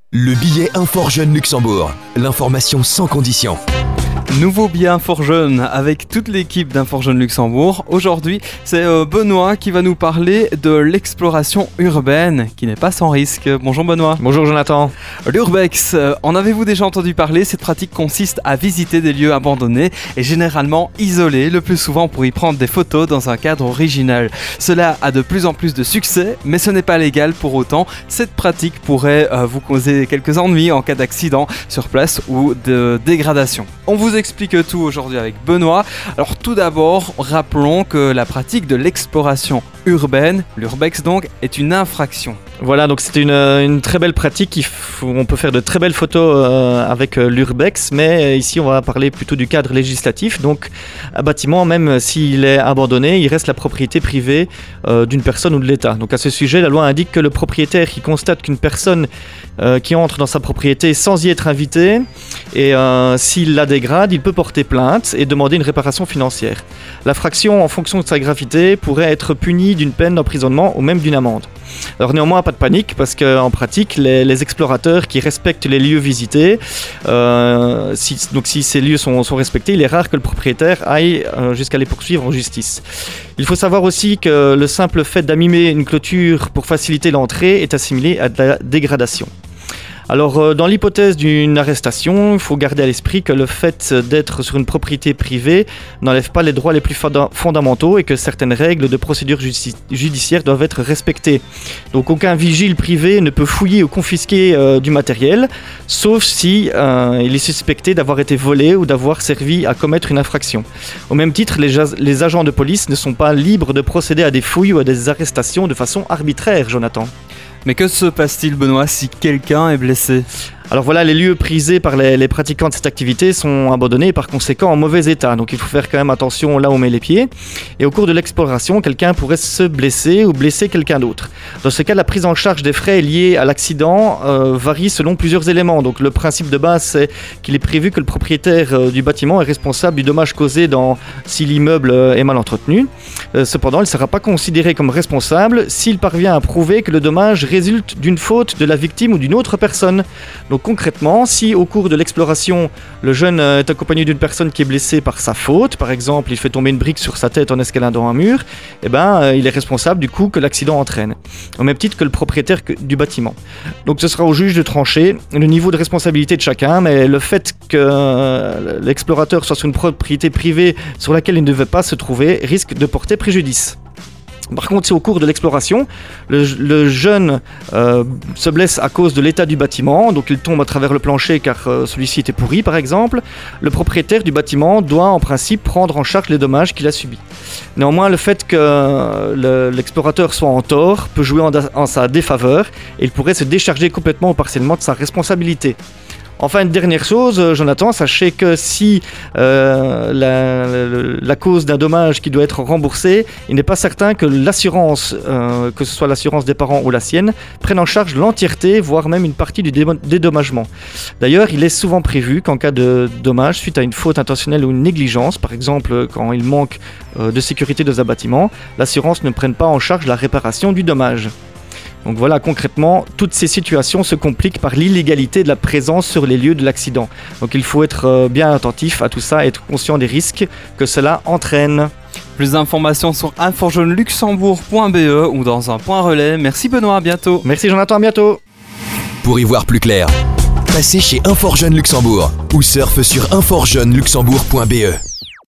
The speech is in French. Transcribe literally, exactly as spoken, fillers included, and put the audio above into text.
Le billet Infor Jeune Luxembourg, l'information sans condition. Nouveau billet Infor Jeune avec toute l'équipe d'Infor Jeune Luxembourg. Aujourd'hui, c'est euh, Benoît qui va nous parler de l'exploration urbaine qui n'est pas sans risque. Bonjour Benoît. Bonjour Jonathan. L'urbex, euh, en avez-vous déjà entendu parler? Cette pratique consiste à visiter des lieux abandonnés et généralement isolés, le plus souvent pour y prendre des photos dans un cadre original. Cela a de plus en plus de succès, mais ce n'est pas légal pour autant. Cette pratique pourrait euh, vous causer quelques ennuis en cas d'accident sur place ou de dégradation. On vous explique tout aujourd'hui avec Benoît. Alors tout d'abord, rappelons que la pratique de l'exploration urbaine, l'urbex donc, est une infraction. Voilà, donc c'est une, une très belle pratique. Il faut, on peut faire de très belles photos euh, avec euh, l'urbex, mais ici on va parler plutôt du cadre législatif. Donc un bâtiment, même s'il est abandonné, il reste la propriété privée euh, d'une personne ou de l'État. Donc à ce sujet, la loi indique que le propriétaire qui constate qu'une personne euh, qui entre dans sa propriété sans y être invité, et euh, s'il la dégrade, il peut porter plainte et demander une réparation financière. L'infraction, en fonction de sa gravité, pourrait être punie d'une peine d'emprisonnement ou même d'une amende. Alors néanmoins, pas de panique, parce qu'en pratique, les, les explorateurs qui respectent les lieux visités, euh, si, donc si ces lieux sont, sont respectés, il est rare que le propriétaire aille euh, jusqu'à les poursuivre en justice. Il faut savoir aussi que le simple fait d'amimer une clôture pour faciliter l'entrée est assimilé à de la dégradation. Alors, euh, dans l'hypothèse d'une arrestation, il faut garder à l'esprit que le fait d'être sur une propriété privée n'enlève pas les droits les plus fada- fondamentaux et que certaines règles de procédure justi- judiciaire doivent être respectées. Donc, aucun vigile privé ne peut fouiller ou confisquer euh, du matériel, sauf si euh, il est suspecté d'avoir été volé ou d'avoir servi à commettre une infraction. Au même titre, les, ja- les agents de police ne sont pas libres de procéder à des fouilles ou à des arrestations de façon arbitraire, Jonathan. Mais que se passe-t-il, Benoît, si quelqu'un est blessé ? Alors voilà, les lieux prisés par les, les pratiquants de cette activité sont abandonnés et par conséquent en mauvais état. Donc il faut faire quand même attention là où on met les pieds. Et au cours de l'exploration, quelqu'un pourrait se blesser ou blesser quelqu'un d'autre. Dans ce cas, la prise en charge des frais liés à l'accident euh, varie selon plusieurs éléments. Donc le principe de base, c'est qu'il est prévu que le propriétaire euh, du bâtiment est responsable du dommage causé dans, si l'immeuble euh, est mal entretenu. Euh, cependant, il ne sera pas considéré comme responsable s'il parvient à prouver que le dommage résulte d'une faute de la victime ou d'une autre personne. Donc concrètement, si au cours de l'exploration, le jeune est accompagné d'une personne qui est blessée par sa faute, par exemple, il fait tomber une brique sur sa tête en escaladant un mur, eh ben, euh, il est responsable du coup que l'accident entraîne, au même titre que le propriétaire du bâtiment. Donc ce sera au juge de trancher le niveau de responsabilité de chacun, mais le fait que euh, l'explorateur soit sur une propriété privée sur laquelle il ne devait pas se trouver risque de porter préjudice. Par contre, si au cours de l'exploration, le, le jeune euh, se blesse à cause de l'état du bâtiment, donc il tombe à travers le plancher car euh, celui-ci était pourri par exemple, le propriétaire du bâtiment doit en principe prendre en charge les dommages qu'il a subis. Néanmoins, le fait que euh, le, l'explorateur soit en tort peut jouer en, da- en sa défaveur et il pourrait se décharger complètement ou partiellement de sa responsabilité. Enfin, une dernière chose, Jonathan, sachez que si euh, la, la, la cause d'un dommage qui doit être remboursé, il n'est pas certain que l'assurance, euh, que ce soit l'assurance des parents ou la sienne, prenne en charge l'entièreté, voire même une partie du dé- dédommagement. D'ailleurs, il est souvent prévu qu'en cas de dommage suite à une faute intentionnelle ou une négligence, par exemple quand il manque euh, de sécurité dans un bâtiment, l'assurance ne prenne pas en charge la réparation du dommage. Donc voilà, concrètement, toutes ces situations se compliquent par l'illégalité de la présence sur les lieux de l'accident. Donc il faut être bien attentif à tout ça et être conscient des risques que cela entraîne. Plus d'informations sur infor jeune luxembourg point b e ou dans un point relais. Merci Benoît, à bientôt. Merci Jonathan, à bientôt. Pour y voir plus clair, passez chez Infor Jeune Luxembourg ou surfe sur infor jeune luxembourg point b e.